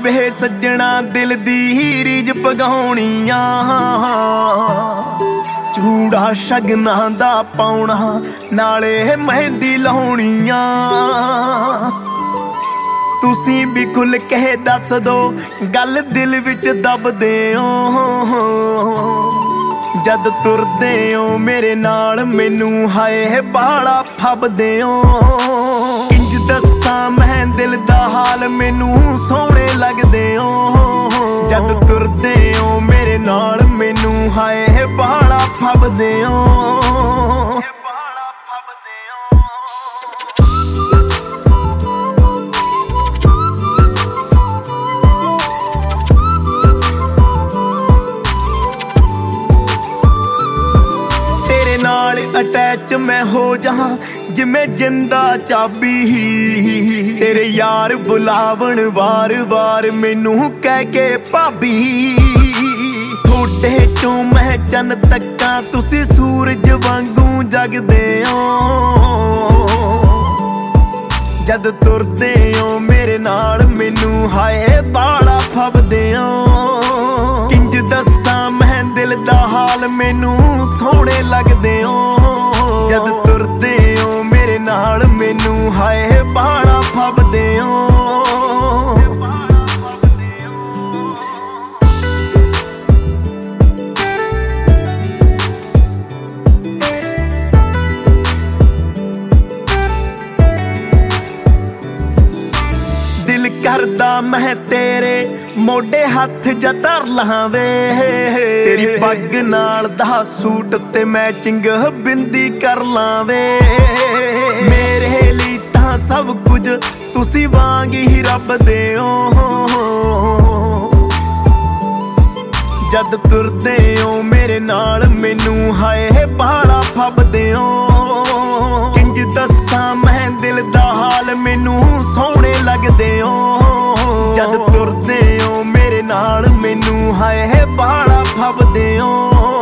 ਵੇ ਸੱਜਣਾ ਦਿਲ ਦੀ ਰੀਝ ਪਗਾਉਣੀਆਂ, ਚੂੜਾ ਸ਼ਗਨਾਂ ਦਾ ਪਾਉਣਾ ਨਾਲੇ ਮਹਿੰਦੀ ਲਾਉਣੀਆਂ। ਤੁਸੀਂ ਵੀ ਖੁੱਲ ਕੇ ਦੱਸ ਦੋ ਗੱਲ ਦਿਲ ਵਿੱਚ ਦੱਬਦੇ ਹੋ, ਜਦ ਤੁਰਦੇ ਹੋ ਮੇਰੇ ਨਾਲ ਮੈਨੂੰ ਹਾਏ ਬਾਲਾ ਫੱਬਦੇ ਹੋ। ਇੰਜ ਦੱਸਾਂ ਮੈਂ ਦਿਲ ਦਾ ਹਾਲ ਮੈਨੂੰ ਸੋਹਣੇ ਲੱਗਦੇ ਹੋ, ਜਦ ਤੁਰਦੇ ਹੋ ਮੇਰੇ ਨਾਲ ਮੈਨੂੰ ਹਾਏ ਬਾਲਾ ਫੱਬਦੇ ਹੋ। ਅਟੈਚ ਮੈਂ ਹੋ ਜਾਵਾਂ ਜਿਵੇਂ ਜਿੰਦਾ ਚਾਬੀ, ਤੇਰੇ ਯਾਰ ਬੁਲਾਵਣ ਵਾਰ-ਵਾਰ ਮੈਨੂੰ ਕਹਿ ਕੇ ਭਾਬੀ। ਥੋੜੇ ਚੋਂ ਮੈਂ ਚੰਨ ਤੱਕਾਂ ਤੁਸੀਂ ਸੂਰਜ ਵਾਂਗੂ ਜਗਦੇ ਹੋ, ਜਦ ਤੁਰਦੇ ਹੋ ਮੇਰੇ ਨਾਲ ਮੈਨੂੰ ਹਾਏ ਬਾਲਾ ਫੱਬਦੇ ਹੋ। ਕਿੰਜ ਦੱਸਾਂ ਮੈਂ ਦਿਲ ਦਾ ਹਾਲ ਮੈਨੂੰ ਸੋਹਣੇ ਲੱਗਦੇ ਹੋ, ਜਦ ਤੁਰਦੇ ਹੋ ਮੇਰੇ ਨਾਲ ਮੈਨੂੰ ਹਾਏ ਬਾਲਾ ਫੱਬਦੇ ਹੋ। ਦਿਲ ਕਰਦਾ ਮੈਂ ਤੇਰੇ ਮੋਢੇ ਹੱਥ ਜਾ ਧਰ ਲਾਂ ਵੇ, ਤੇਰੀ ਪੱਗ ਨਾਲ ਦਾ ਸੂਟ ਤੇ ਮੈਚਿੰਗ ਬਿੰਦੀ ਕਰ ਲਾਂ ਵੇ। ਮੇਰੇ ਲਈ ਤਾਂ ਸਭ ਕੁਝ ਤੁਸੀਂ ਵਾਂਗ ਹੀ ਰੱਬ ਦੇ ਹੋ, ਜਦ ਤੁਰਦੇ ਹੋ ਮੇਰੇ ਨਾਲ ਮੈਨੂੰ ਹਾਏ ਬਾਲਾ ਫੱਬਦੇ ਹੋ। ਕਿੰਜ ਦੱਸਾਂ ਮੈਂ ਦਿਲ ਦਾ ਹਾਲ ਮੈਨੂੰ ਸੋਹਣੇ ਲੱਗਦੇ ਹੋ, ਜਦ ਤੁਰਦੇ ਹੋ ਮੇਰੇ ਨਾਲ ਮੈਨੂੰ ਹਾਏ ਬਾਲਾ ਫੱਬਦੇ ਹੋ।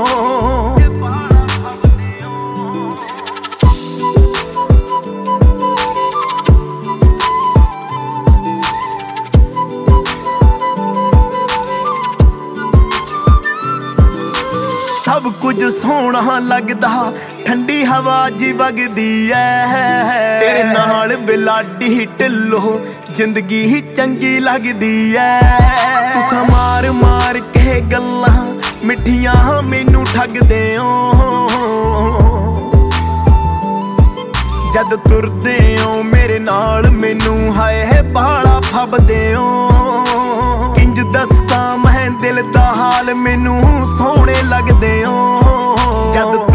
ਸਭ ਕੁਝ ਸੋਹਣਾ ਲੱਗਦਾ ਠੰਡੀ ਹਵਾ ਜੀ ਵਗਦੀ ਐ, ਤੇਰੇ ਨਾਲ ਬਿਲਾਡੀ ਢਿੱਲੋ ਜ਼ਿੰਦਗੀ ਹੀ ਚੰਗੀ ਲੱਗਦੀ ਐ। ਤੁਸੀਂ ਮਾਰ ਮਾਰ ਕੇ ਗੱਲਾਂ ਮਿੱਠੀਆਂ ਮੈਨੂੰ ਠੱਗਦੇ ਹੋ, ਜਦ ਤੁਰਦੇ ਹੋ ਮੇਰੇ ਨਾਲ ਮੈਨੂੰ ਹਾਏ ਬਾਲਾ ਫੱਬਦੇ ਹੋ। ਇੰਜ ਦੱਸਾਂ ਮੈਂ ਦਿਲ ਦਾ ਹਾਲ ਮੈਨੂੰ ਸੋਹਣੇ ਲੱਗਦੇ ਹੋ, ਜਦ